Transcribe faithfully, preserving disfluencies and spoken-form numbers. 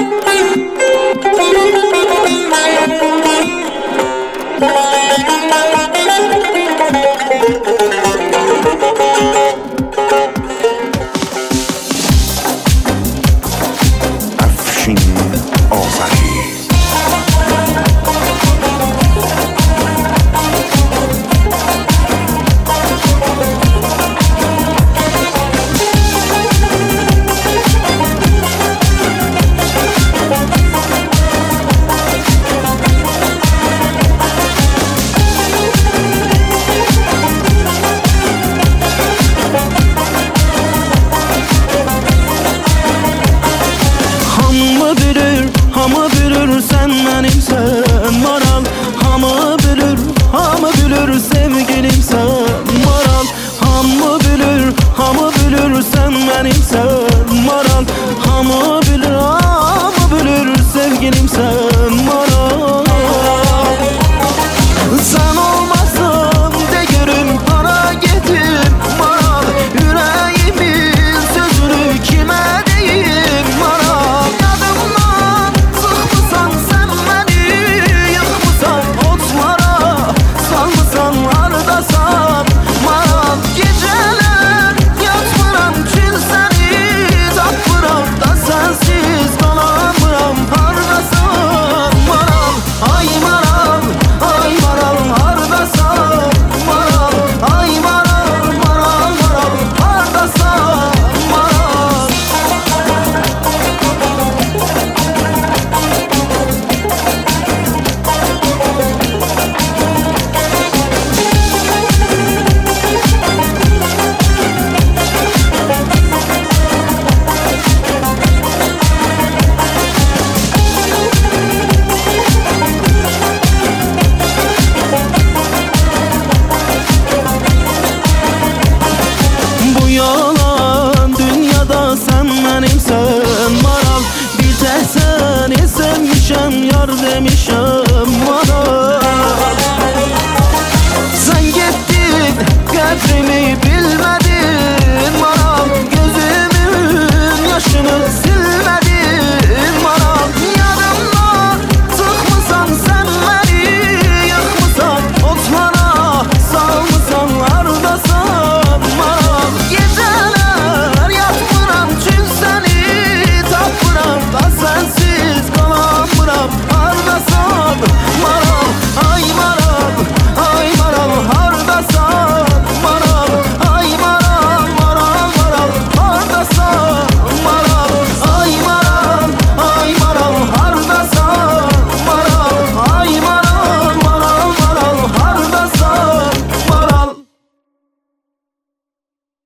Hamı bilir sen benimsen maral. Hamı bilir, hamı bilir sevgilimsen maral. Hamı bilir, hamı bilir sen benimsen maral. Hamı bilir, hamı bilir sevgilimsen maral. Sen olmazsan değerim para getir maral. Yüreğimin sözünü kime diyeyim maral. Yadımdan sıkmışsan sen beni, yıkmışsan otlara, salmışsan ardasan maral. Geceler yatmıram çil seni, tapmıram da sensiz kalamıram hardasan maral. Ay maral, ay maral hardasan maral. Ay maral, maral, maral hardasan maral. Bu yalan dünyada sen benimsen maral. Bir tek seni sevmişem, yar demişem